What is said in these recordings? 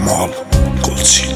كمال قدسي.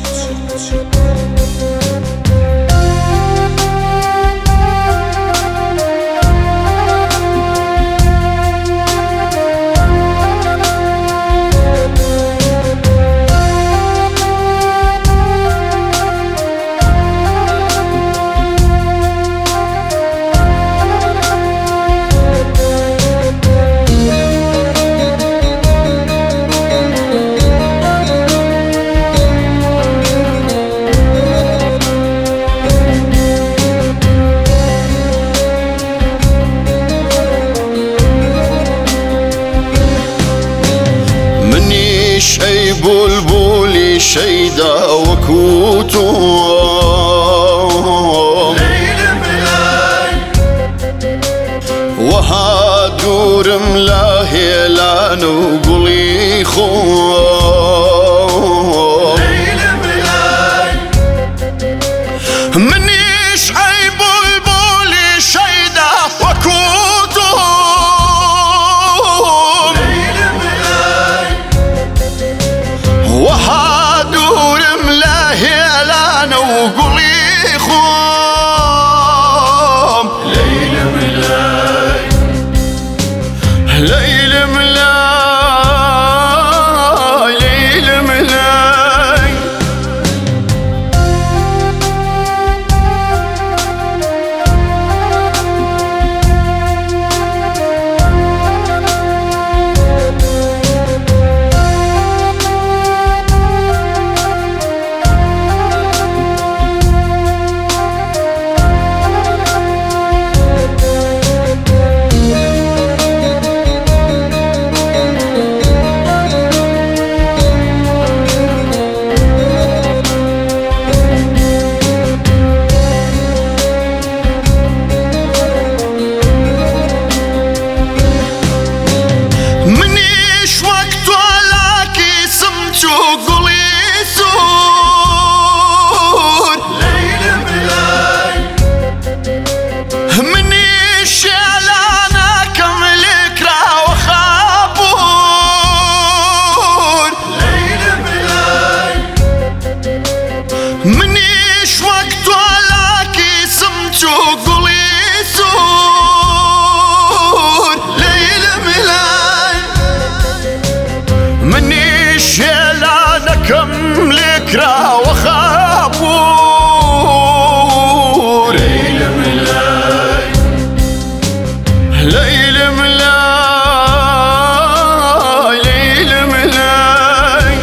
شي بلبلي شيدا وكوتو وهادور ملاهي لان وقلي خوم مني شي بلبلي شيدا وكوتو وهادور ملاهي لان وقلي خوم ليل ملاي ليل ملاي ليل ملاي منيش وقت ولاكي سمت وقلي سور ليل ملاي منيش لا نكم لكرا وخابور ليل ملاي ليل ملاي ليل ملاي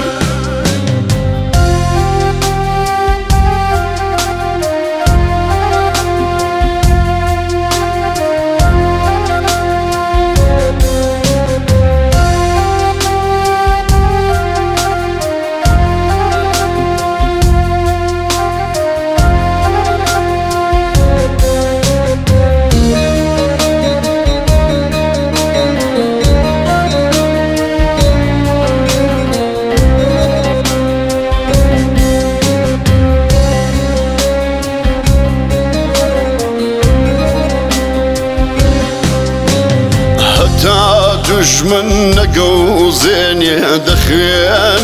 دجمن نقوزين يدخين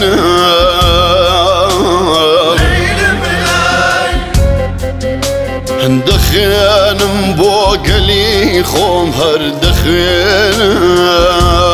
ليل ملاي ندخين مبوقلي خوم هردخين